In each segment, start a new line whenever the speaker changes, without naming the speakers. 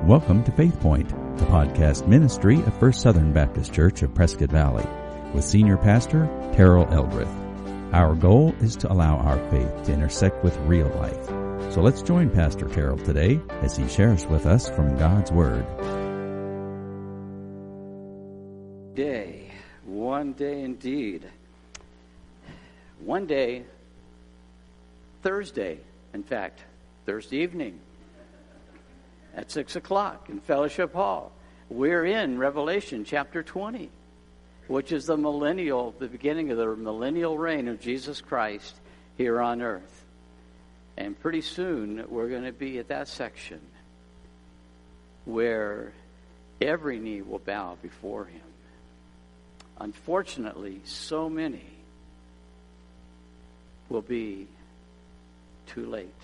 Welcome to Faith Point, the podcast ministry of First Southern Baptist Church of Prescott Valley, with Senior Pastor Terrell Eldredge. Our goal is to allow our faith to intersect with real life. So let's join Pastor Terrell today as he shares with us from God's Word.
One day indeed. One day, Thursday, in fact, Thursday evening at 6 o'clock in Fellowship Hall. We're in Revelation chapter 20, which is the beginning of the millennial reign of Jesus Christ here on earth. And pretty soon we're going to be at that section where every knee will bow before him. Unfortunately, so many will be too late.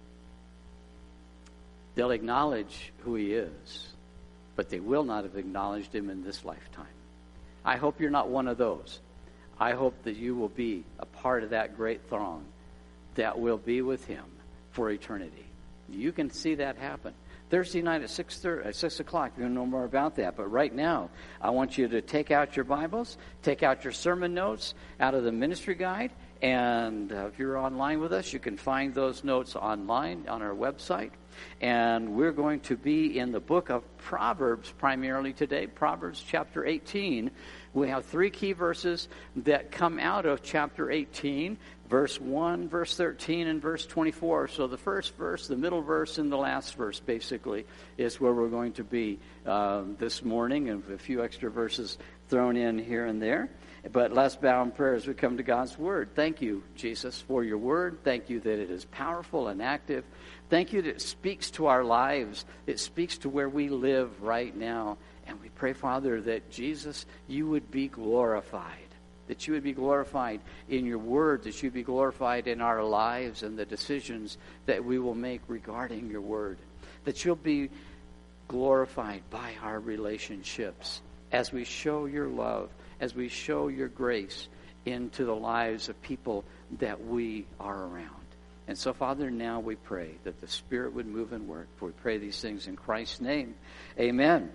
They'll acknowledge who he is, but they will not have acknowledged him in this lifetime. I hope you're not one of those. I hope that you will be a part of that great throng that will be with him for eternity. You can see that happen. Thursday night at 6 o'clock, you're going to know more about that. But right now, I want you to take out your Bibles, take out your sermon notes out of the ministry guide, and if you're online with us, you can find those notes online on our website. And we're going to be in the book of Proverbs primarily today, Proverbs chapter 18. We have three key verses that come out of chapter 18, verse 1, verse 13, and verse 24. So the first verse, the middle verse, and the last verse, basically, is where we're going to be this morning, and a few extra verses thrown in here and there. But let's bow in prayer as we come to God's Word. Thank you, Jesus, for your Word. Thank you that it is powerful and active. Thank you that it speaks to our lives. It speaks to where we live right now. And we pray, Father, that Jesus, you would be glorified. That you would be glorified in your Word. That you would be glorified in our lives and the decisions that we will make regarding your Word. That you'll be glorified by our relationships as we show your love, as we show your grace into the lives of people that we are around. And so, Father, now we pray that the Spirit would move and work. For we pray these things in Christ's name. Amen.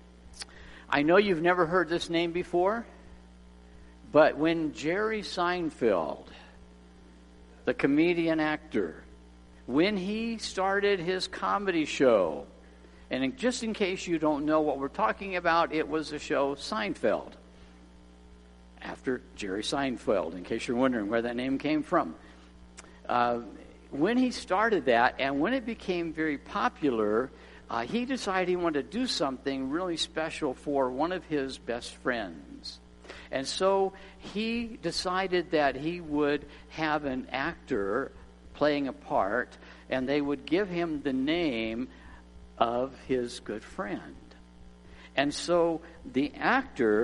I know you've never heard this name before, but when Jerry Seinfeld, the comedian actor, when he started his comedy show, and just in case you don't know what we're talking about, it was the show Seinfeld, after Jerry Seinfeld, in case you're wondering where that name came from. When he started that, and when it became very popular, he decided he wanted to do something really special for one of his best friends. And so he decided that he would have an actor playing a part, and they would give him the name of his good friend. And so the actor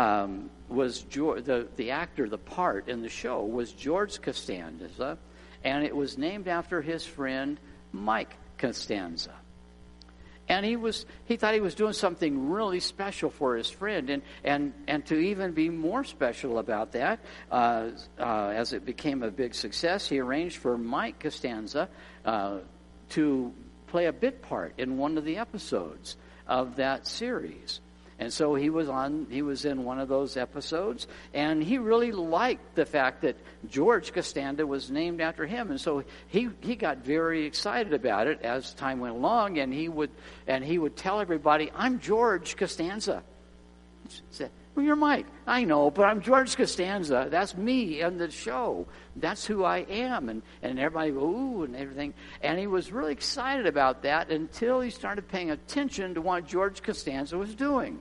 the part in the show was George Costanza, and it was named after his friend Mike Costanza. And he thought he was doing something really special for his friend, and to even be more special about that, as it became a big success, he arranged for Mike Costanza to play a bit part in one of the episodes of that series. And so he was in one of those episodes, and he really liked the fact that George Costanza was named after him. And so he got very excited about it as time went along, and he would tell everybody, "I'm George Costanza." He said, "Well, you're Mike." "I know, but I'm George Costanza. That's me in the show. That's who I am." And everybody go, "Ooh," and everything. And he was really excited about that until he started paying attention to what George Costanza was doing.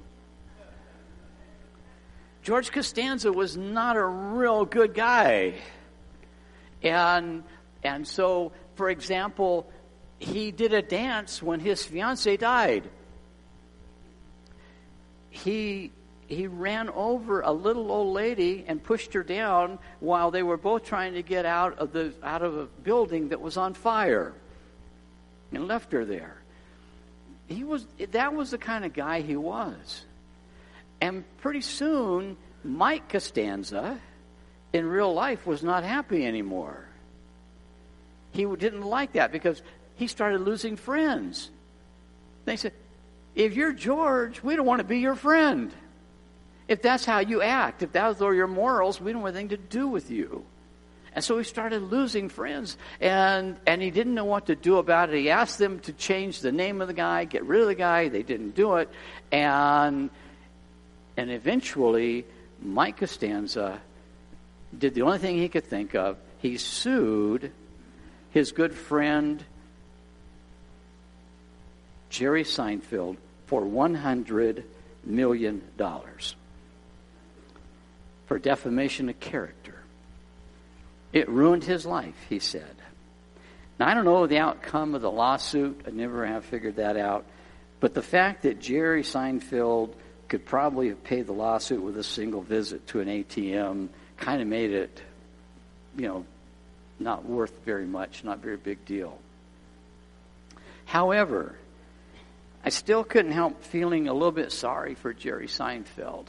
George Costanza was not a real good guy. And so, for example, he did a dance when his fiancée died. He ran over a little old lady and pushed her down while they were both trying to get out of a building that was on fire, and left her there. That was the kind of guy he was. And pretty soon, Mike Costanza, in real life, was not happy anymore. He didn't like that because he started losing friends. They said, if you're George, we don't want to be your friend. If that's how you act, if those are your morals, we don't want anything to do with you. And so he started losing friends, and he didn't know what to do about it. He asked them to change the name of the guy, get rid of the guy. They didn't do it. And eventually, Mike Costanza did the only thing he could think of. He sued his good friend Jerry Seinfeld for $100 million for defamation of character. It ruined his life, he said. Now, I don't know the outcome of the lawsuit. I never have figured that out. But the fact that Jerry Seinfeld could probably have paid the lawsuit with a single visit to an ATM kind of made it, not worth very much, not very big deal. However, I still couldn't help feeling a little bit sorry for Jerry Seinfeld.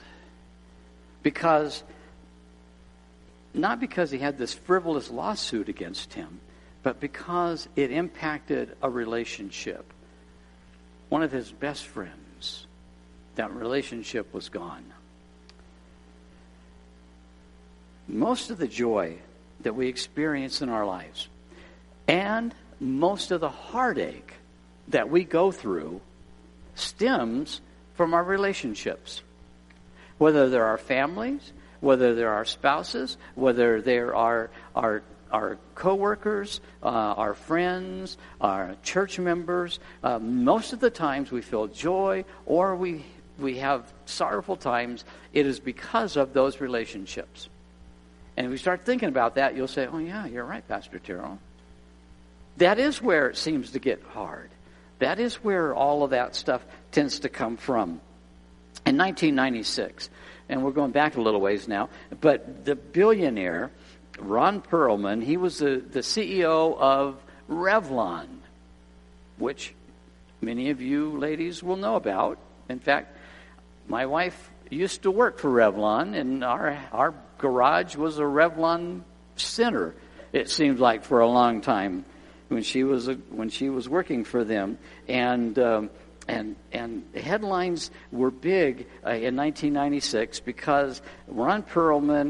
Not because he had this frivolous lawsuit against him, but because it impacted a relationship. One of his best friends, that relationship was gone. Most of the joy that we experience in our lives and most of the heartache that we go through stems from our relationships. Whether they're our families, whether they're our spouses, whether they're our co-workers, our friends, our church members. Most of the times we feel joy or we have sorrowful times. It is because of those relationships. And if we start thinking about that, you'll say, oh yeah, you're right, Pastor Terrell. That is where it seems to get hard. That is where all of that stuff tends to come from. In 1996, and we're going back a little ways now, but the billionaire, Ron Perlman, he was the CEO of Revlon, which many of you ladies will know about. In fact, my wife used to work for Revlon, and our garage was a Revlon center, it seems like, for a long time when she was working for them. And headlines were big in 1996 because Ron Perlman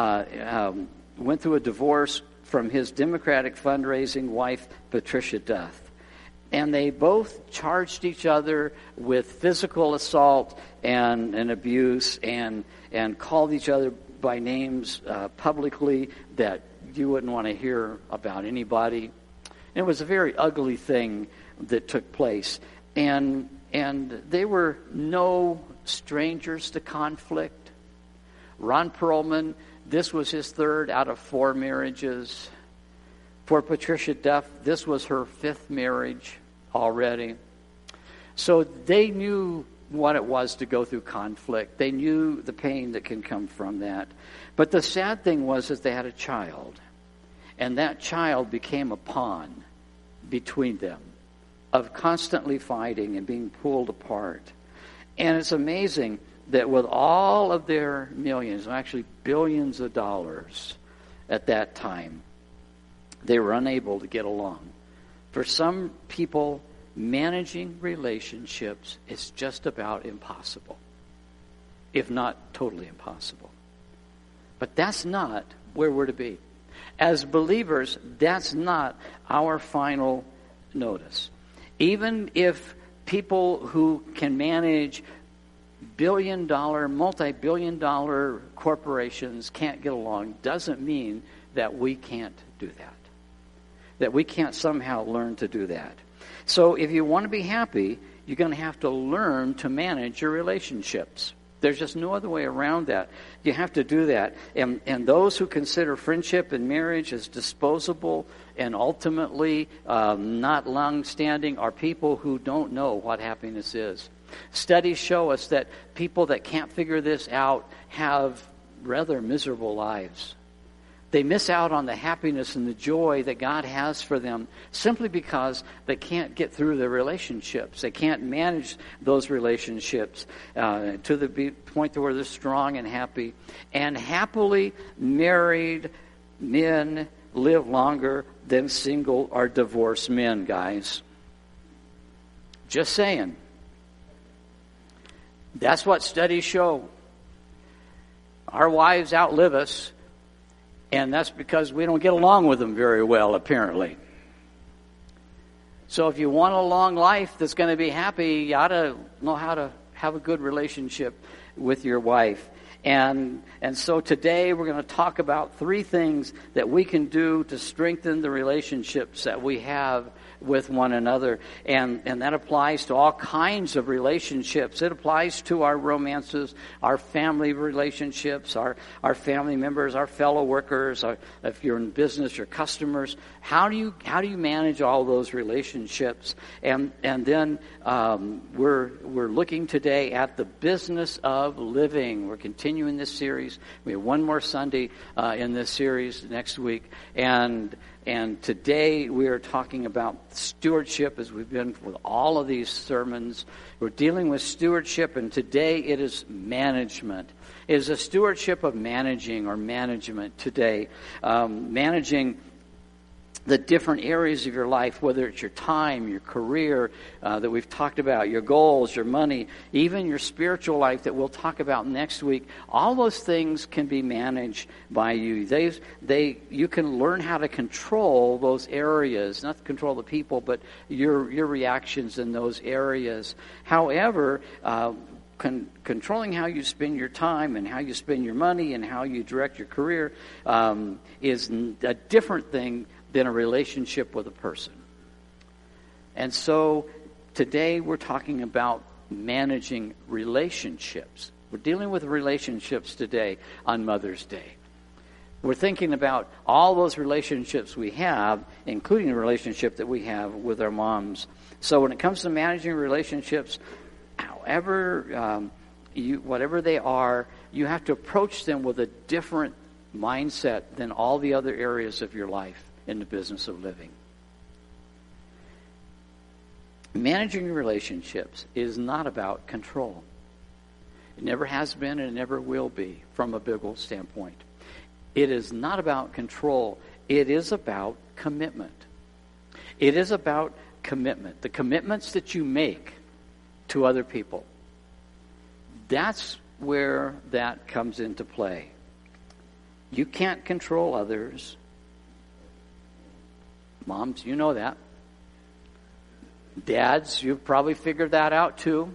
went through a divorce from his Democratic fundraising wife, Patricia Duff. And they both charged each other with physical assault and abuse and called each other by names publicly that you wouldn't want to hear about anybody. And it was a very ugly thing that took place. And they were no strangers to conflict. Ron Perlman, this was his third out of 4 marriages. For Patricia Duff, this was her 5th marriage already. So they knew what it was to go through conflict. They knew the pain that can come from that. But the sad thing was that they had a child. And that child became a pawn between them of constantly fighting and being pulled apart. And it's amazing that with all of their millions, actually billions of dollars at that time, they were unable to get along. For some people, managing relationships is just about impossible, if not totally impossible. But that's not where we're to be. As believers, that's not our final notice. Even if people who can manage billion-dollar, multi-billion-dollar corporations can't get along, doesn't mean that we can't do that. That we can't somehow learn to do that. So if you want to be happy, you're going to have to learn to manage your relationships. There's just no other way around that. You have to do that. And those who consider friendship and marriage as disposable and ultimately not long-standing are people who don't know what happiness is. Studies show us that people that can't figure this out have rather miserable lives. They miss out on the happiness and the joy that God has for them simply because they can't get through their relationships. They can't manage those relationships to the point to where they're strong and happy. And happily married men live longer than single or divorced men, guys. Just saying. That's what studies show. Our wives outlive us, and that's because we don't get along with them very well, apparently. So if you want a long life that's going to be happy, you ought to know how to have a good relationship with your wife. And so today we're going to talk about 3 things that we can do to strengthen the relationships that we have with one another. And that applies to all kinds of relationships. It applies to our romances, our family relationships, our family members, our fellow workers, if you're in business, your customers. How do you manage all those relationships? And then we're looking today at the business of living. We're continuing this series. We have one more Sunday in this series next week, and today we are talking about stewardship, as we've been with all of these sermons. We're dealing with stewardship, and today it is management. It is a stewardship of managing or management today. Managing the different areas of your life, whether it's your time, your career that we've talked about, your goals, your money, even your spiritual life that we'll talk about next week. All those things can be managed by you. You can learn how to control those areas, not control the people, but your reactions in those areas. However, controlling how you spend your time and how you spend your money and how you direct your career is a different thing than a relationship with a person. And so today we're talking about managing relationships. We're dealing with relationships today on Mother's Day. We're thinking about all those relationships we have, including the relationship that we have with our moms. So when it comes to managing relationships, whatever they are, you have to approach them with a different mindset than all the other areas of your life in the business of living. Managing relationships is not about control. It never has been and it never will be from a biblical standpoint. It is not about control. It is about commitment. It is about commitment. The commitments that you make to other people. That's where that comes into play. You can't control others. Moms, you know that. Dads, you've probably figured that out too.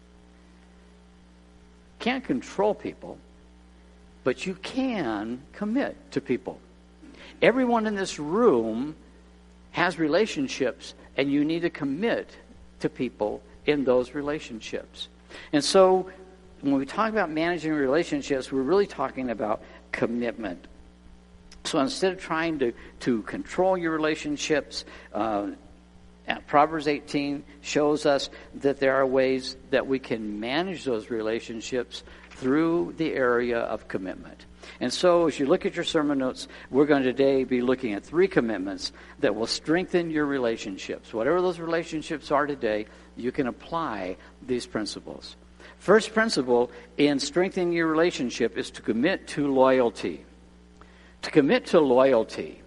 Can't control people, but you can commit to people. Everyone in this room has relationships, and you need to commit to people in those relationships. And so when we talk about managing relationships, we're really talking about commitment. So instead of trying to control your relationships, Proverbs 18 shows us that there are ways that we can manage those relationships through the area of commitment. And so as you look at your sermon notes, we're going to today be looking at 3 commitments that will strengthen your relationships. Whatever those relationships are today, you can apply these principles. First principle in strengthening your relationship is to commit to loyalty. To commit to loyalty.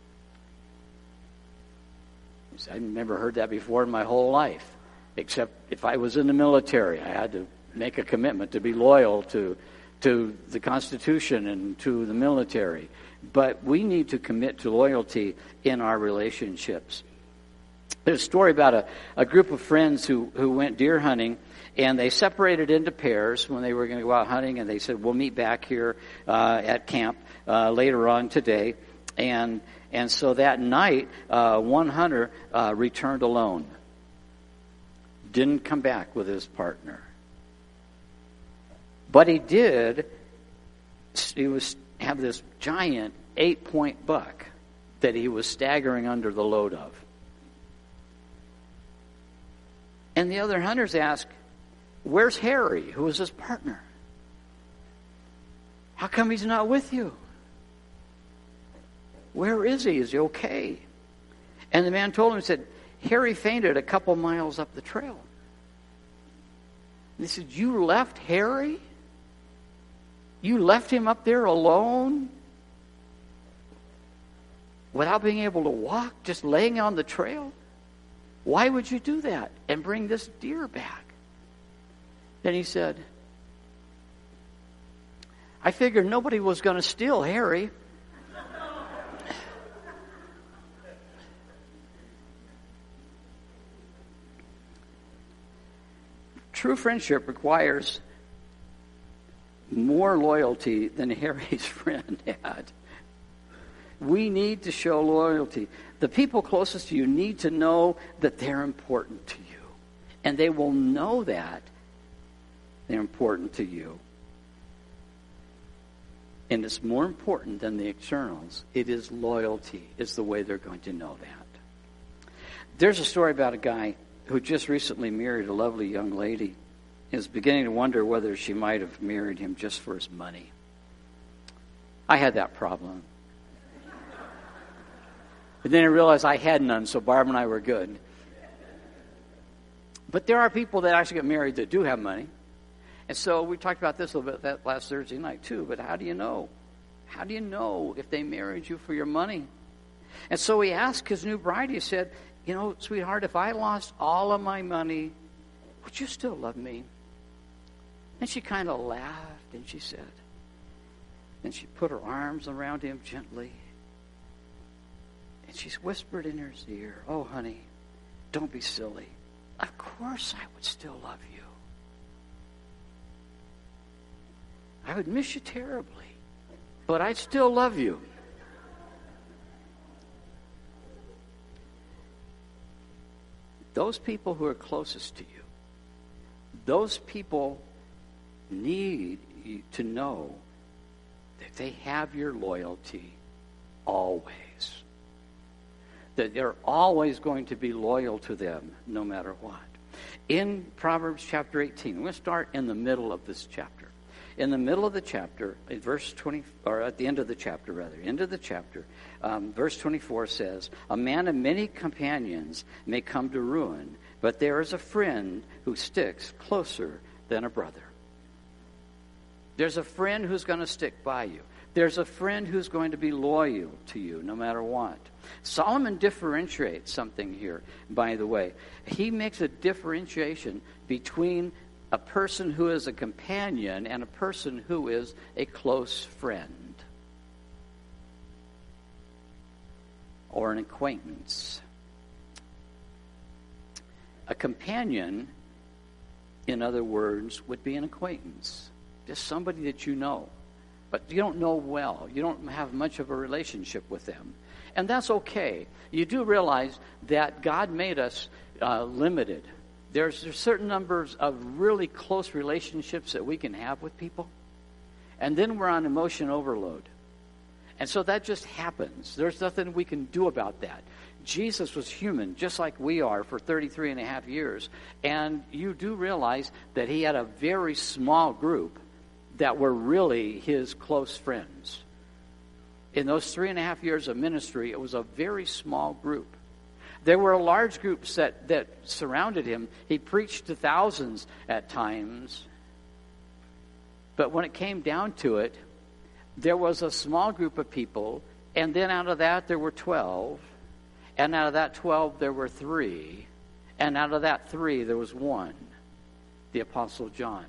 I've never heard that before in my whole life, except if I was in the military. I had to make a commitment to be loyal to the Constitution and to the military. But we need to commit to loyalty in our relationships. There's a story about a group of friends who went deer hunting, and they separated into pairs when they were going to go out hunting, and they said, we'll meet back here at camp later on today. And so that night, one hunter returned alone. Didn't come back with his partner. But he did, have this giant 8-point buck that he was staggering under the load of. And the other hunters asked, where's Harry, who was his partner? How come he's not with you? Where is he? Is he okay? And the man told him, he said, Harry fainted a couple miles up the trail. And he said, you left Harry? You left him up there alone? Without being able to walk, just laying on the trail? Why would you do that and bring this deer back? Then he said, I figured nobody was going to steal Harry. True friendship requires more loyalty than Harry's friend had. We need to show loyalty. The people closest to you need to know that they're important to you. And they will know that they're important to you. And it's more important than the externals. It is loyalty is the way they're going to know that. There's a story about a guy who just recently married a lovely young lady. He was beginning to wonder whether she might have married him just for his money. I had that problem. But then I realized I had none, so Barb and I were good. But there are people that actually get married that do have money. And so we talked about this a little bit that last Thursday night too, but how do you know? How do you know if they married you for your money? And so he asked his new bride, he said, you know, sweetheart, if I lost all of my money, would you still love me? And she kind of laughed and she said, and she put her arms around him gently. And she whispered in his ear, oh, honey, don't be silly. Of course I would still love you. I would miss you terribly, but I'd still love you. Those people who are closest to you, those people need you to know that they have your loyalty always. That they're always going to be loyal to them no matter what. In Proverbs chapter 18, we're going to start in the middle of this chapter. In the middle of the chapter, in verse 20, or at the end of the chapter rather, end of the chapter, verse 24 says, a man of many companions may come to ruin, but there is a friend who sticks closer than a brother. There's a friend who's going to stick by you. There's a friend who's going to be loyal to you no matter what. Solomon differentiates something here, by the way. He makes a differentiation between a person who is a companion and a person who is a close friend or an acquaintance. A companion, in other words, would be an acquaintance. Just somebody that you know, but you don't know well. You don't have much of a relationship with them. And that's okay. You do realize that God made us limited. There's certain numbers of really close relationships that we can have with people. And then we're on emotion overload. And so that just happens. There's nothing we can do about that. Jesus was human, just like we are, for 33 and a half years. And you do realize that he had a very small group that were really his close friends. In those 3.5 years of ministry, it was a very small group. There were large groups that surrounded him. He preached to thousands at times. But when it came down to it, there was a small group of people, and then out of that there were 12. And out of that 12 there were 3. And out of that 3 there was 1, the Apostle John.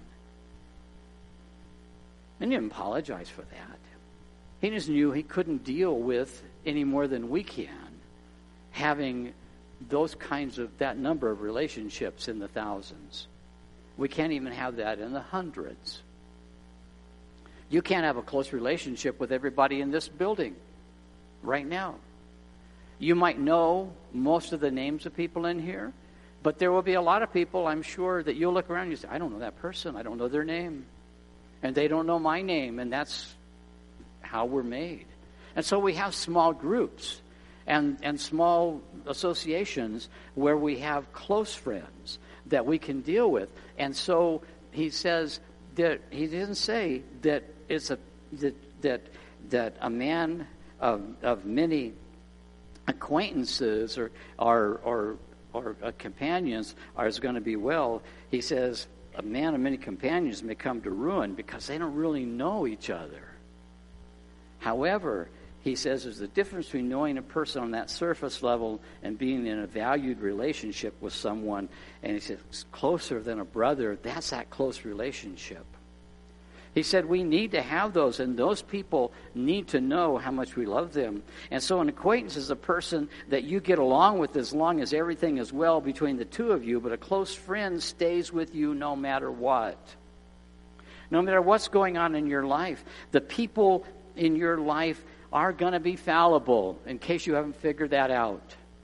And he didn't apologize for that. He just knew he couldn't deal with any more than we can having those kinds of, that number of relationships in the thousands. We can't even have that in the hundreds. You can't have a close relationship with everybody in this building right now. You might know most of the names of people in here, but there will be a lot of people, I'm sure, that you'll look around and you say, I don't know that person. I don't know their name. And they don't know my name, and that's how we're made. And so we have small groups and small associations where we have close friends that we can deal with. And so he says that he didn't say that it's that a man of many acquaintances or companions is going to be well. He says a man of many companions may come to ruin because they don't really know each other. However, He says there's a difference between knowing a person on that surface level and being in a valued relationship with someone. And he says, closer than a brother, that's that close relationship. He said we need to have those, and those people need to know how much we love them. And so an acquaintance is a person that you get along with as long as everything is well between the two of you, but a close friend stays with you no matter what. No matter what's going on in your life, the people in your life are going to be fallible, in case you haven't figured that out.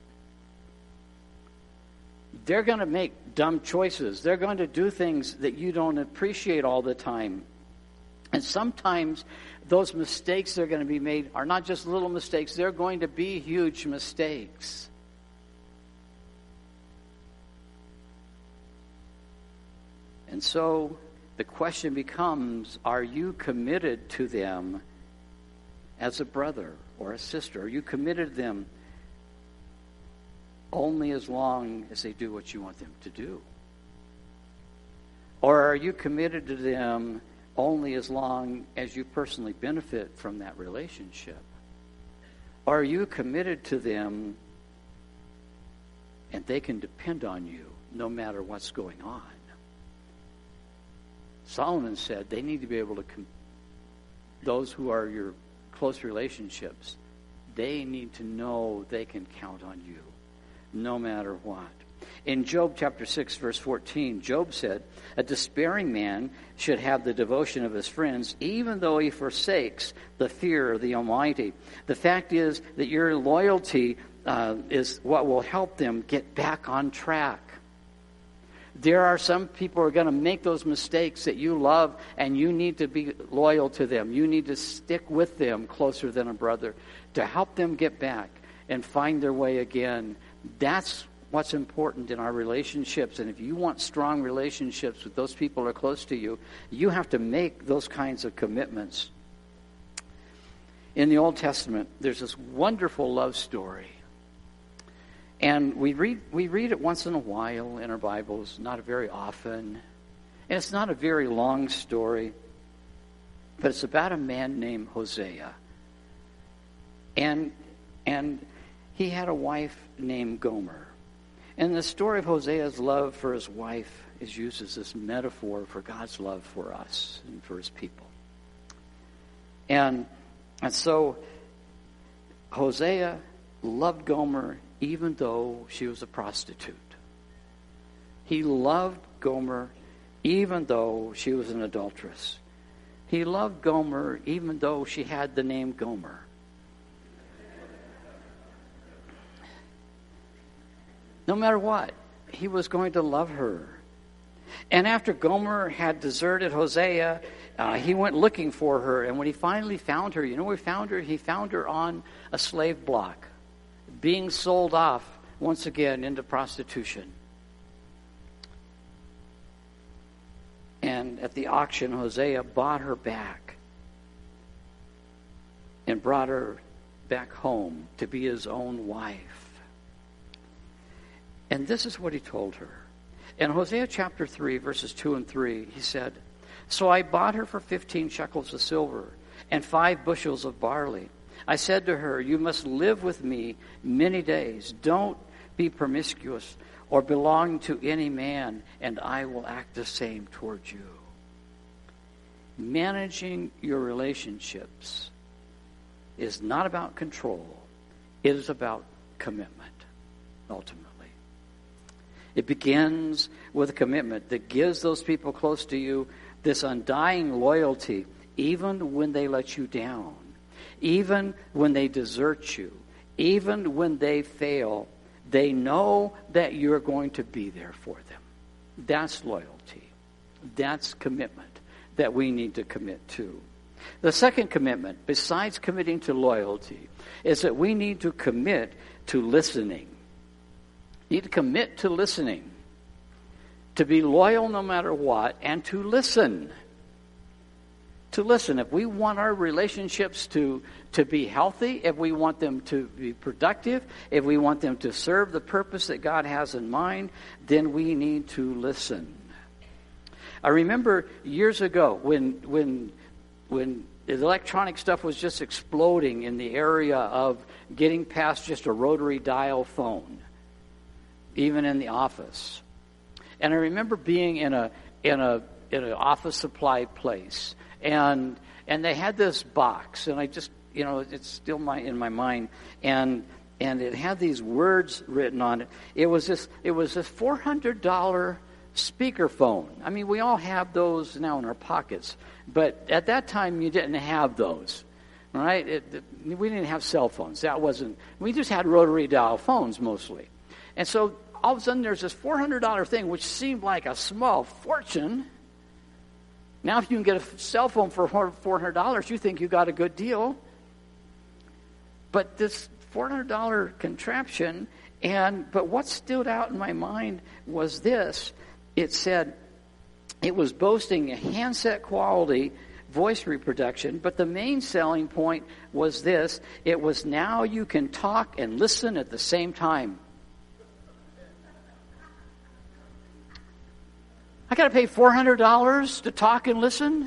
They're going to make dumb choices. They're going to do things that you don't appreciate all the time. And sometimes those mistakes that are going to be made are not just little mistakes. They're going to be huge mistakes. And so the question becomes, are you committed to them as a brother or a sister? Are you committed to them only as long as they do what you want them to do? Or are you committed to them only as long as you personally benefit from that relationship? Are you committed to them and they can depend on you no matter what's going on? Solomon said they need to be able to, those who are your close relationships, they need to know they can count on you no matter what. In Job chapter 6, verse 14, Job said, a despairing man should have the devotion of his friends, even though he forsakes the fear of the Almighty. The fact is that your loyalty is what will help them get back on track. There are some people who are going to make those mistakes that you love, and you need to be loyal to them. You need to stick with them closer than a brother to help them get back and find their way again. That's what's important in our relationships. And if you want strong relationships with those people who are close to you, you have to make those kinds of commitments. In the Old Testament, there's this wonderful love story. And we read it once in a while in our Bibles, not very often. And it's not a very long story, but it's about a man named Hosea. And he had a wife named Gomer. And the story of Hosea's love for his wife is used as this metaphor for God's love for us and for his people. And so Hosea loved Gomer even though she was a prostitute. He loved Gomer even though she was an adulteress. He loved Gomer even though she had the name Gomer. No matter what, he was going to love her. And after Gomer had deserted Hosea, he went looking for her. And when he finally found her, you know where he found her? He found her on a slave block, being sold off once again into prostitution. And at the auction, Hosea bought her back and brought her back home to be his own wife. And this is what he told her. In Hosea chapter 3, verses 2 and 3, he said, so I bought her for 15 shekels of silver and 5 bushels of barley. I said to her, you must live with me many days. Don't be promiscuous or belong to any man, and I will act the same towards you. Managing your relationships is not about control. It is about commitment, ultimately. It begins with a commitment that gives those people close to you this undying loyalty, even when they let you down, even when they desert you, even when they fail. They know that you're going to be there for them. That's loyalty. That's commitment that we need to commit to. The second commitment, besides committing to loyalty, is that we need to commit to listening. You need to commit to listening, to be loyal no matter what, and to listen. To listen. If we want our relationships to be healthy, if we want them to be productive, if we want them to serve the purpose that God has in mind, then we need to listen. I remember years ago when the electronic stuff was just exploding in the area of getting past just a rotary dial phone, even in the office. And I remember being in an office supply place, and they had this box, and I just, it's still in my mind, and it had these words written on it. It was this $400 speakerphone. I mean, we all have those now in our pockets, but at that time you didn't have those, right? We didn't have cell phones. We just had rotary dial phones mostly. And so all of a sudden there's this $400 thing, which seemed like a small fortune. Now if you can get a cell phone for $400, you think you got a good deal. But this $400 contraption, but what stood out in my mind was this. It said it was boasting a handset quality voice reproduction, but the main selling point was this. It was now you can talk and listen at the same time. I got to pay $400 to talk and listen?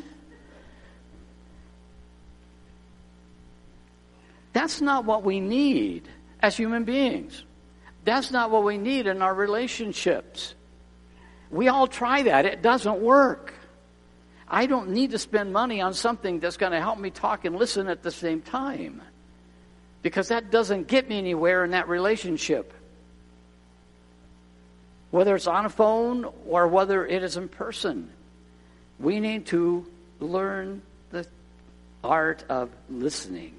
That's not what we need as human beings. That's not what we need in our relationships. We all try that. It doesn't work. I don't need to spend money on something that's going to help me talk and listen at the same time, because that doesn't get me anywhere in that relationship. Whether it's on a phone or whether it is in person, we need to learn the art of listening.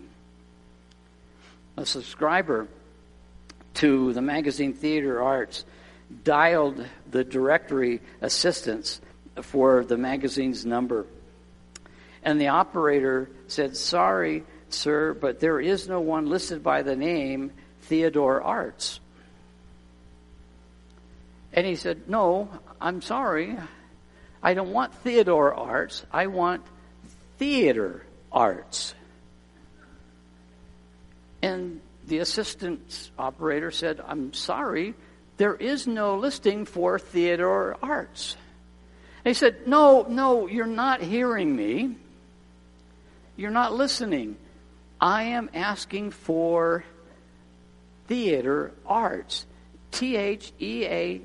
A subscriber to the magazine Theater Arts dialed the directory assistance for the magazine's number. And the operator said, "Sorry, sir, but there is no one listed by the name Theodore Arts." And he said, "No, I'm sorry. I don't want Theodore Arts. I want Theater Arts." And the assistant operator said, "I'm sorry, there is no listing for Theodore Arts." And he said, No, you're not hearing me. You're not listening. I am asking for Theater Arts. Theatre.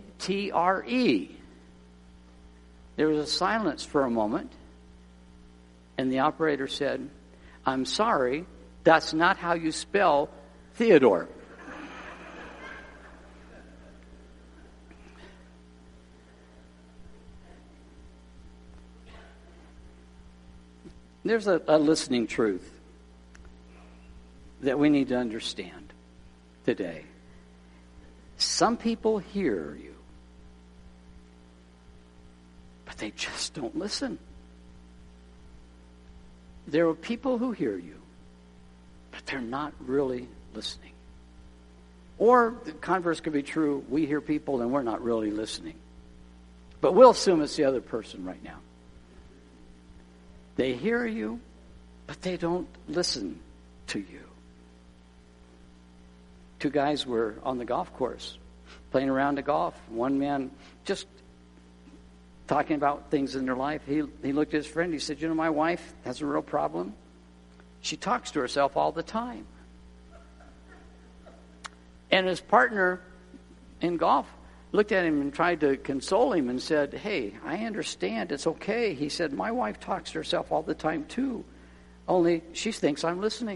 There was a silence for a moment, and the operator said, "I'm sorry, that's not how you spell Theodore." There's a listening truth that we need to understand today. Some people hear you, but they just don't listen. There are people who hear you, but they're not really listening. Or the converse could be true. We hear people and we're not really listening. But we'll assume it's the other person right now. They hear you, but they don't listen to you. Two guys were on the golf course playing around the golf. One man just talking about things in their life. He looked at his friend. He said, "You know, my wife has a real problem. She talks to herself all the time." And his partner in golf looked at him and tried to console him and said, "Hey, I understand. It's okay." He said, "My wife talks to herself all the time too, only she thinks I'm listening."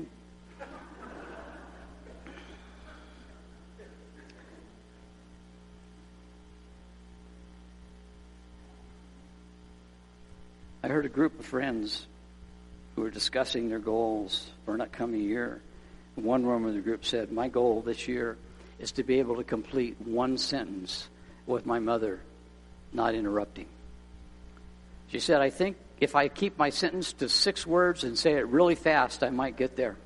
I heard a group of friends who were discussing their goals for an upcoming year. One woman in the group said, "My goal this year is to be able to complete one sentence with my mother not interrupting." She said, "I think if I keep my sentence to 6 words and say it really fast, I might get there."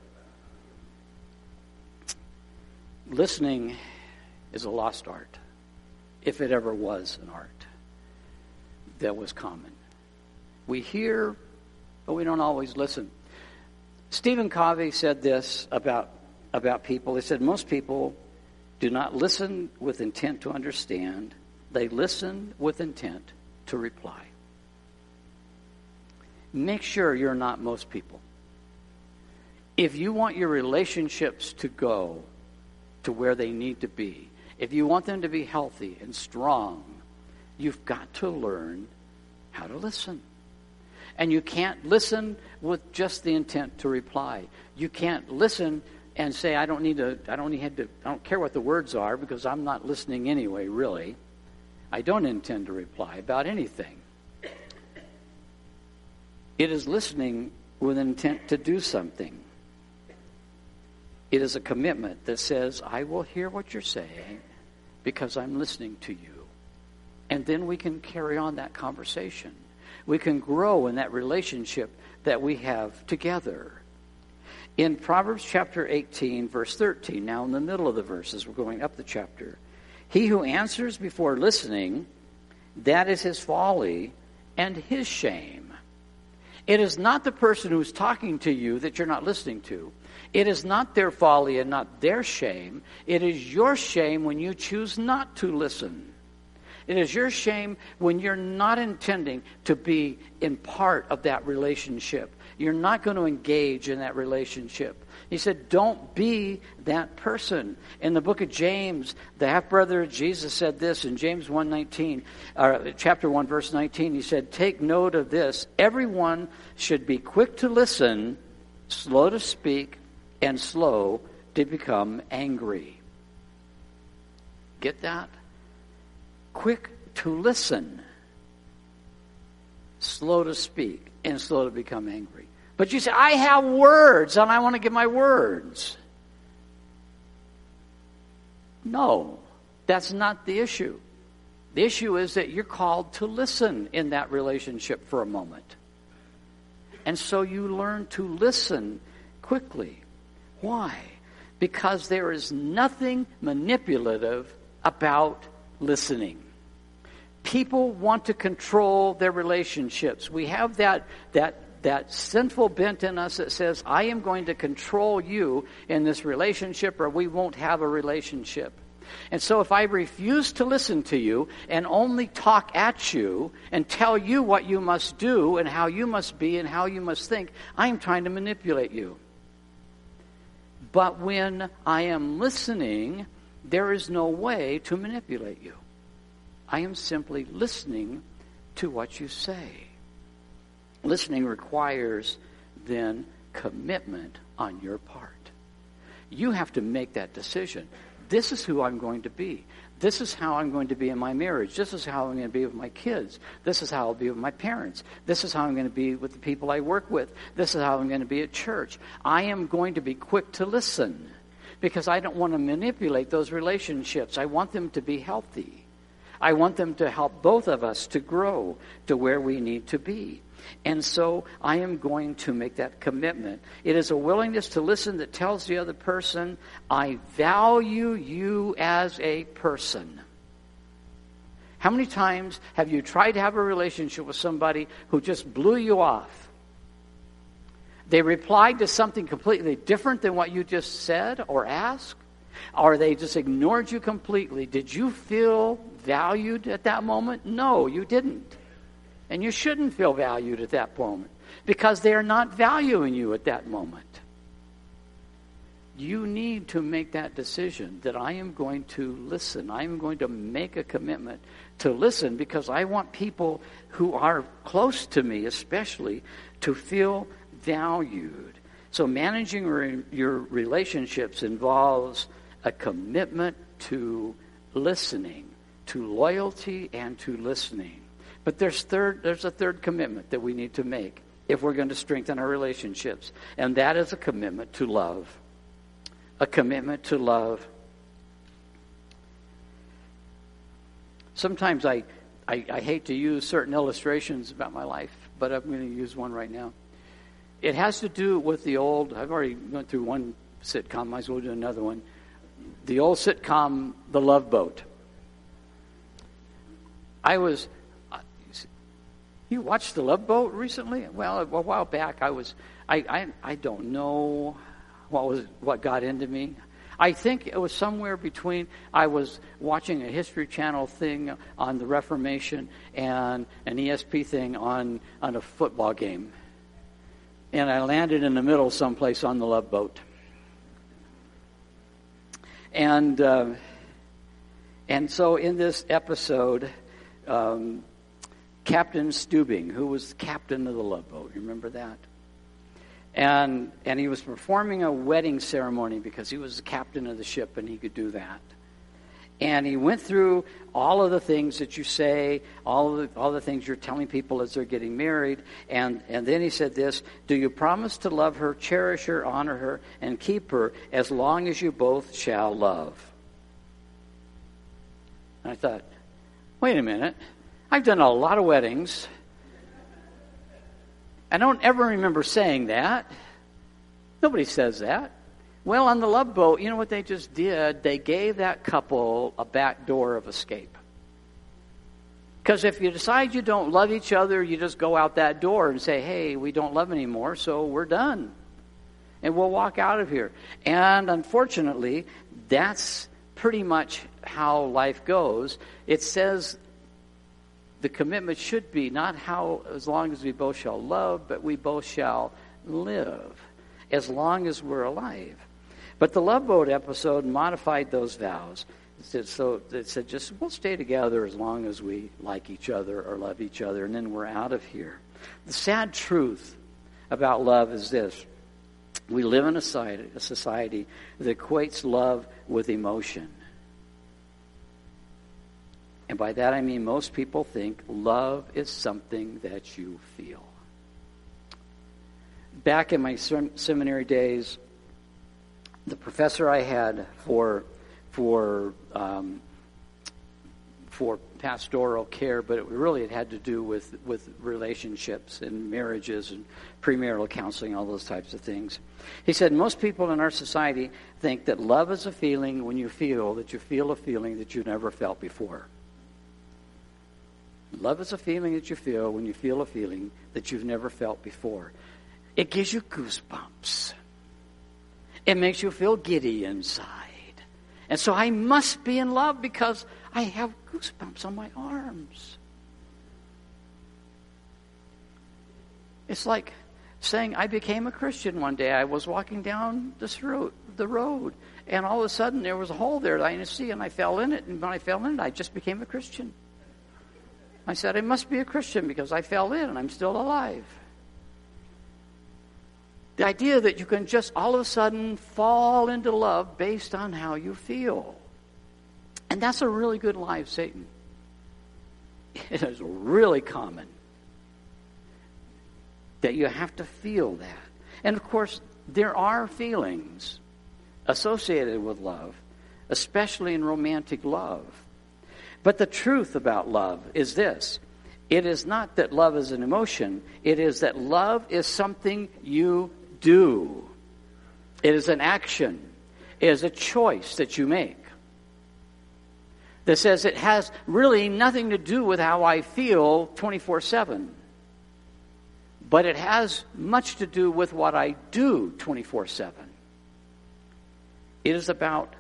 Listening is a lost art, if it ever was an art that was common. We hear, but we don't always listen. Stephen Covey said this about people. He said, "Most people do not listen with intent to understand. They listen with intent to reply." Make sure you're not most people. If you want your relationships to go to where they need to be, if you want them to be healthy and strong, you've got to learn how to listen. And you can't listen with just the intent to reply. You can't listen and say, I don't care what the words are because I'm not listening anyway, really. I don't intend to reply about anything. It is listening with intent to do something. It is a commitment that says, I will hear what you're saying because I'm listening to you. And then we can carry on that conversation. We can grow in that relationship that we have together. In Proverbs chapter 18, verse 13, now in the middle of the verses, we're going up the chapter. He who answers before listening, that is his folly and his shame. It is not the person who's talking to you that you're not listening to. It is not their folly and not their shame. It is your shame when you choose not to listen. It is your shame when you're not intending to be in part of that relationship. You're not going to engage in that relationship. He said, don't be that person. In the book of James, the half-brother of Jesus said this in James 1:19, chapter 1, verse 19. He said, take note of this. Everyone should be quick to listen, slow to speak, and slow to become angry. Get that? Quick to listen, slow to speak, and slow to become angry. But you say, I have words, and I want to give my words. No, that's not the issue. The issue is that you're called to listen in that relationship for a moment. And so you learn to listen quickly. Why? Because there is nothing manipulative about listening. People want to control their relationships. We have that sinful bent in us that says, I am going to control you in this relationship or we won't have a relationship. And so if I refuse to listen to you and only talk at you and tell you what you must do and how you must be and how you must think, I am trying to manipulate you. But when I am listening, there is no way to manipulate you. I am simply listening to what you say. Listening requires, then, commitment on your part. You have to make that decision. This is who I'm going to be. This is how I'm going to be in my marriage. This is how I'm going to be with my kids. This is how I'll be with my parents. This is how I'm going to be with the people I work with. This is how I'm going to be at church. I am going to be quick to listen because I don't want to manipulate those relationships. I want them to be healthy. I want them to help both of us to grow to where we need to be. And so I am going to make that commitment. It is a willingness to listen that tells the other person, I value you as a person. How many times have you tried to have a relationship with somebody who just blew you off? They replied to something completely different than what you just said or asked? Or they just ignored you completely. Did you feel valued at that moment? No, you didn't. And you shouldn't feel valued at that moment because they are not valuing you at that moment. You need to make that decision that I am going to listen. I am going to make a commitment to listen because I want people who are close to me especially to feel valued. So managing your relationships involves a commitment to listening, to loyalty and to listening. But there's a third commitment that we need to make if we're going to strengthen our relationships, and that is a commitment to love. A commitment to love. Sometimes I hate to use certain illustrations about my life, but I'm going to use one right now. It has to do with the old, I've already went through one sitcom, might as well do another one. The old sitcom, The Love Boat. You watched The Love Boat recently? Well, a while back, I don't know what got into me. I think it was somewhere between, I was watching a History Channel thing on the Reformation and an ESP thing on a football game. and I landed in the middle someplace on the Love Boat. And so in this episode, Captain Stubing, who was the captain of the Love Boat, you remember that? And he was performing a wedding ceremony because he was the captain of the ship and he could do that. And he went through all of the things that you say, all the things you're telling people as they're getting married. And then he said this: do you promise to love her, cherish her, honor her, and keep her as long as you both shall love? And I thought, wait a minute. I've done a lot of weddings. I don't ever remember saying that. Nobody says that. Well, on the Love Boat, you know what they just did? They gave that couple a back door of escape. Because if you decide you don't love each other, you just go out that door and say, hey, we don't love anymore, so we're done. And we'll walk out of here. And unfortunately, that's pretty much how life goes. It says the commitment should be not how as long as we both shall love, but we both shall live as long as we're alive. But the Love Boat episode modified those vows. It said just we'll stay together as long as we like each other or love each other, and then we're out of here. The sad truth about love is this: we live in a society that equates love with emotion. And by that I mean most people think love is something that you feel. Back in my seminary days, the professor I had for pastoral care, but it had to do with relationships and marriages and premarital counseling, all those types of things. He said most people in our society think that love is a feeling when you feel a feeling that you never felt before. Love is a feeling that you feel when you feel a feeling that you've never felt before. It gives you goosebumps. It makes you feel giddy inside. And so I must be in love because I have goosebumps on my arms. It's like saying I became a Christian one day. I was walking down the road, and all of a sudden there was a hole there that I didn't see, and I fell in it. And when I fell in it, I just became a Christian. I said, I must be a Christian because I fell in and I'm still alive. The idea that you can just all of a sudden fall into love based on how you feel. And that's a really good lie of Satan. It is really common that you have to feel that. And of course, there are feelings associated with love, especially in romantic love. But the truth about love is this: it is not that love is an emotion, it is that love is something you do. It is an action. It is a choice that you make. That says it has really nothing to do with how I feel 24/7. But it has much to do with what I do 24/7. It is about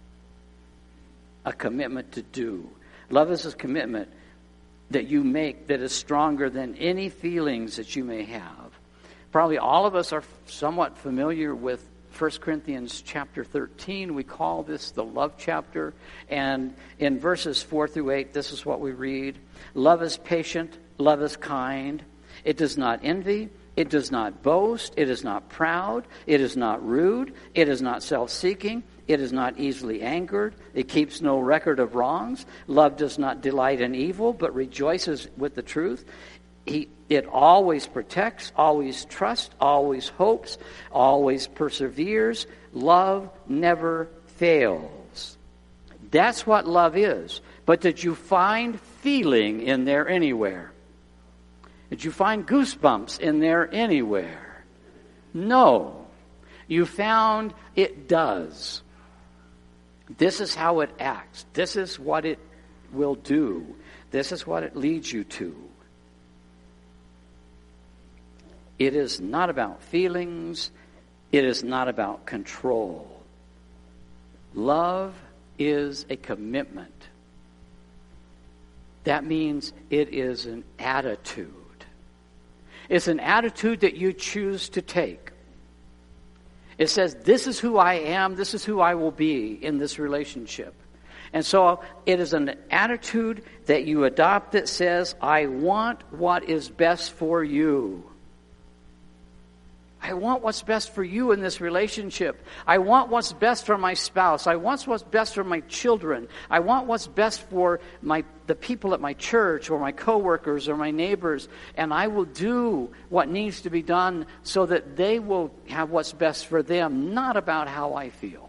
a commitment to do. Love is a commitment that you make that is stronger than any feelings that you may have. Probably all of us are somewhat familiar with 1 Corinthians chapter 13. We call this the love chapter. And in verses 4 through 8, this is what we read. Love is patient. Love is kind. It does not envy. It does not boast. It is not proud. It is not rude. It is not self-seeking. It is not easily angered. It keeps no record of wrongs. Love does not delight in evil, but rejoices with the truth. It always protects, always trusts, always hopes, always perseveres. Love never fails. That's what love is. But did you find feeling in there anywhere? Did you find goosebumps in there anywhere? No. You found it does. This is how it acts. This is what it will do. This is what it leads you to. It is not about feelings. It is not about control. Love is a commitment. That means it is an attitude. It's an attitude that you choose to take. It says, this is who I am, this is who I will be in this relationship. And so it is an attitude that you adopt that says, I want what is best for you. I want what's best for you in this relationship. I want what's best for my spouse. I want what's best for my children. I want what's best for the people at my church or my coworkers or my neighbors. And I will do what needs to be done so that they will have what's best for them, not about how I feel.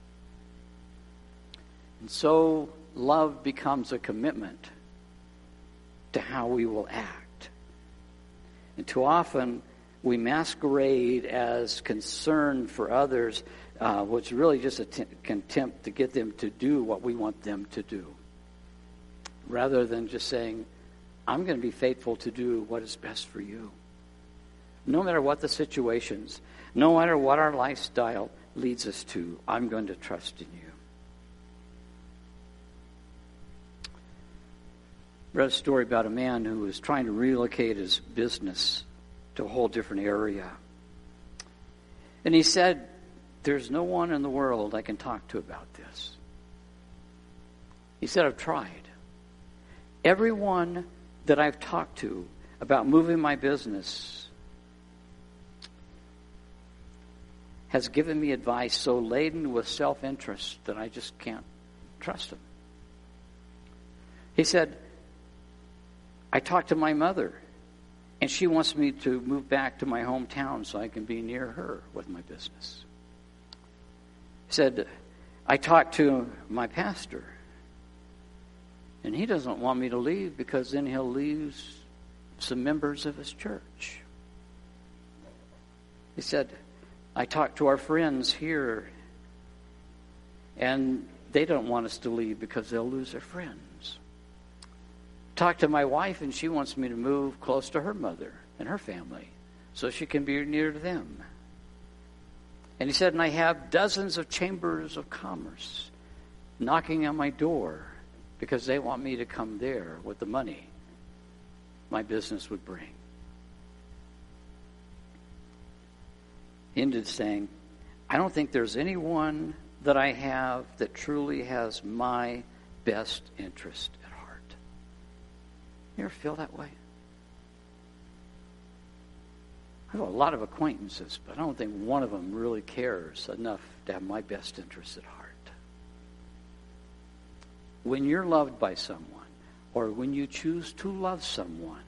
And so love becomes a commitment to how we will act. And too often we masquerade as concern for others, which is really just a contempt to get them to do what we want them to do. Rather than just saying, I'm going to be faithful to do what is best for you. No matter what the situations, no matter what our lifestyle leads us to, I'm going to trust in you. I read a story about a man who was trying to relocate his business to a whole different area. And he said, there's no one in the world I can talk to about this. He said, I've tried. Everyone that I've talked to about moving my business has given me advice so laden with self-interest that I just can't trust them. He said, I talked to my mother, and she wants me to move back to my hometown so I can be near her with my business. He said, I talked to my pastor, and he doesn't want me to leave because then he'll lose some members of his church. He said, I talked to our friends here, and they don't want us to leave because they'll lose their friends. Talked to my wife, and she wants me to move close to her mother and her family so she can be near to them. And he said, and I have dozens of chambers of commerce knocking on my door because they want me to come there with the money my business would bring. He ended saying, I don't think there's anyone that I have that truly has my best interest at heart. You ever feel that way? I have a lot of acquaintances, but I don't think one of them really cares enough to have my best interest at heart. When you're loved by someone, or when you choose to love someone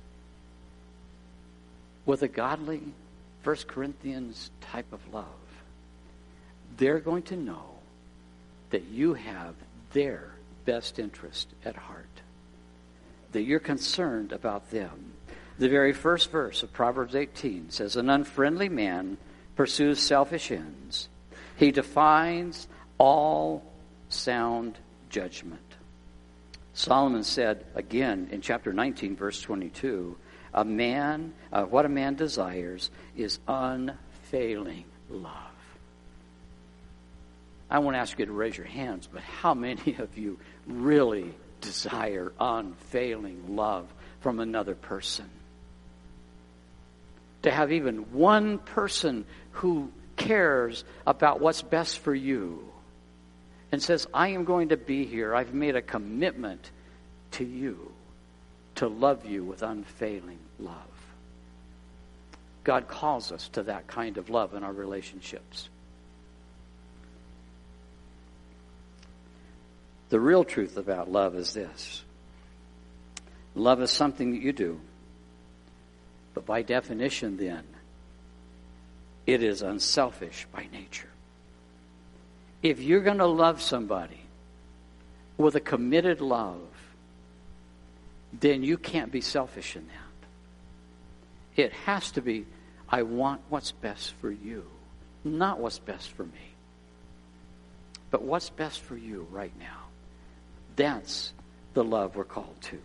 with a godly 1 Corinthians type of love, they're going to know that you have their best interest at heart, that you're concerned about them. The very first verse of Proverbs 18 says, an unfriendly man pursues selfish ends. He defies all sound judgment. Solomon said, again, in chapter 19, verse 22, what a man desires is unfailing love. I won't ask you to raise your hands, but how many of you really desire unfailing love from another person? To have even one person who cares about what's best for you and says, I am going to be here. I've made a commitment to you to love you with unfailing love. God calls us to that kind of love in our relationships. The real truth about love is this. Love is something that you do. But by definition, then, it is unselfish by nature. If you're going to love somebody with a committed love, then you can't be selfish in that. It has to be, I want what's best for you, not what's best for me, but what's best for you right now. That's the love we're called to.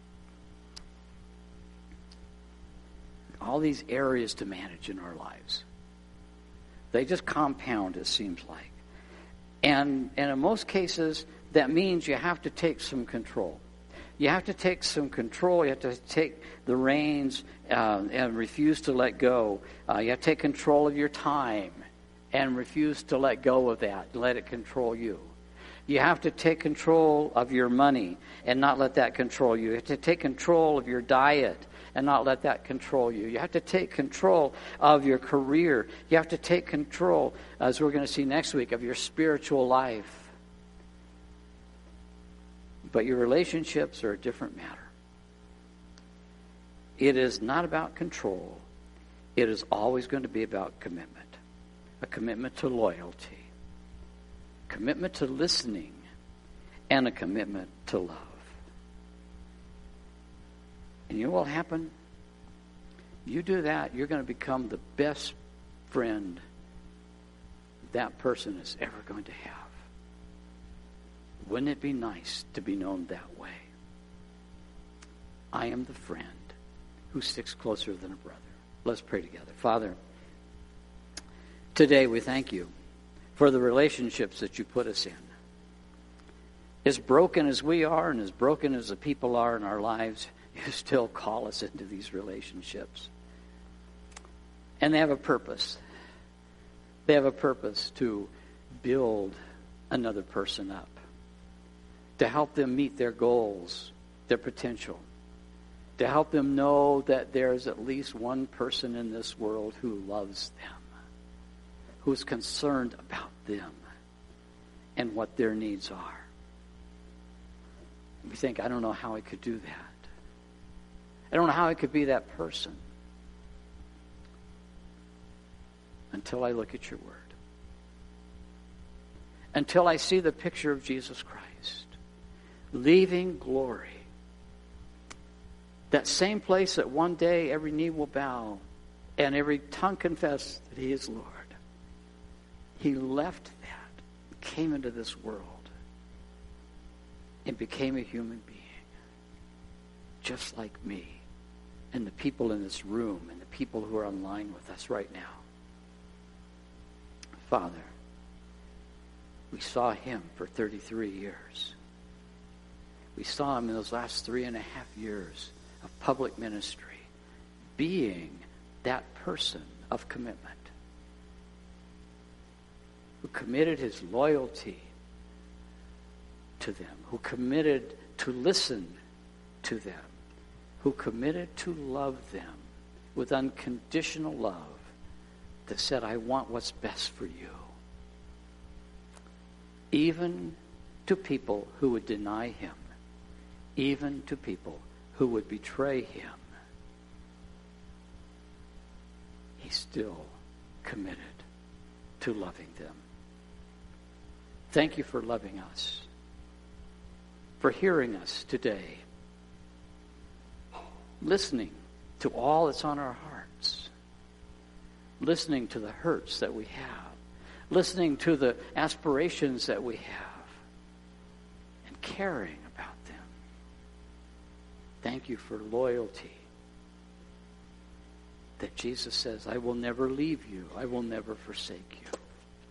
All these areas to manage in our lives, they just compound, it seems like. And in most cases, that means you have to take some control. You have to take some control. You have to take the reins and refuse to let go. You have to take control of your time and refuse to let go of that. Let it control you. You have to take control of your money and not let that control you. You have to take control of your diet and not let that control you. You have to take control of your career. You have to take control, as we're going to see next week, of your spiritual life. But your relationships are a different matter. It is not about control. It is always going to be about commitment. A commitment to loyalty. Commitment to listening. And a commitment to love. And you know what will happen? You do that, you're going to become the best friend that person is ever going to have. Wouldn't it be nice to be known that way? I am the friend who sticks closer than a brother. Let's pray together. Father, today we thank you for the relationships that you put us in. As broken as we are and as broken as the people are in our lives, you still call us into these relationships. And they have a purpose. They have a purpose to build another person up, to help them meet their goals, their potential, to help them know that there's at least one person in this world who loves them, who's concerned about them and what their needs are. We think, I don't know how I could do that. I don't know how I could be that person until I look at your word. Until I see the picture of Jesus Christ leaving glory. That same place that one day every knee will bow and every tongue confess that he is Lord. He left that, came into this world, and became a human being, just like me, and the people in this room, and the people who are online with us right now. Father, we saw him for 33 years. We saw him in those last 3.5 years of public ministry, being that person of commitment, who committed his loyalty to them, who committed to listen to them, who committed to love them with unconditional love that said, I want what's best for you. Even to people who would deny him, even to people who would betray him, he still committed to loving them. Thank you for loving us, for hearing us today, listening to all that's on our hearts, listening to the hurts that we have, listening to the aspirations that we have, and caring about them. Thank you for loyalty. That Jesus says, I will never leave you. I will never forsake you.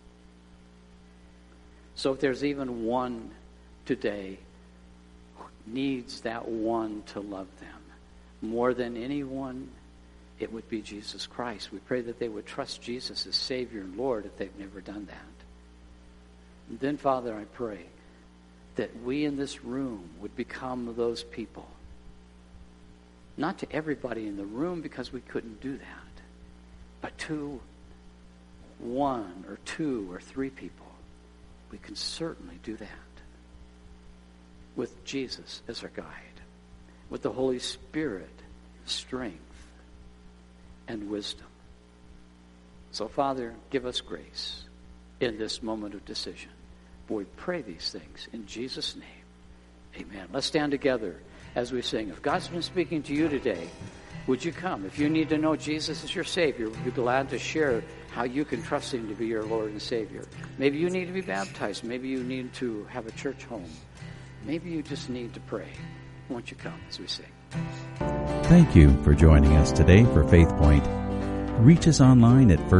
So if there's even one today who needs that one to love them, more than anyone, it would be Jesus Christ. We pray that they would trust Jesus as Savior and Lord if they've never done that. And then, Father, I pray that we in this room would become those people. Not to everybody in the room, because we couldn't do that, but to 1 or 2 or 3 people. We can certainly do that with Jesus as our guide, with the Holy Spirit, strength, and wisdom. So, Father, give us grace in this moment of decision. We pray these things in Jesus' name. Amen. Let's stand together as we sing. If God's been speaking to you today, would you come? If you need to know Jesus as your Savior, we'd be glad to share how you can trust him to be your Lord and Savior. Maybe you need to be baptized. Maybe you need to have a church home. Maybe you just need to pray. Won't you come as we sing?
Thank you for joining us today for Faith Point. Reach us online at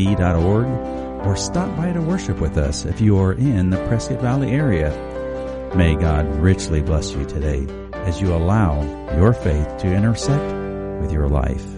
firstsouthernpv.org or stop by to worship with us if you are in the Prescott Valley area. May God richly bless you today as you allow your faith to intersect with your life.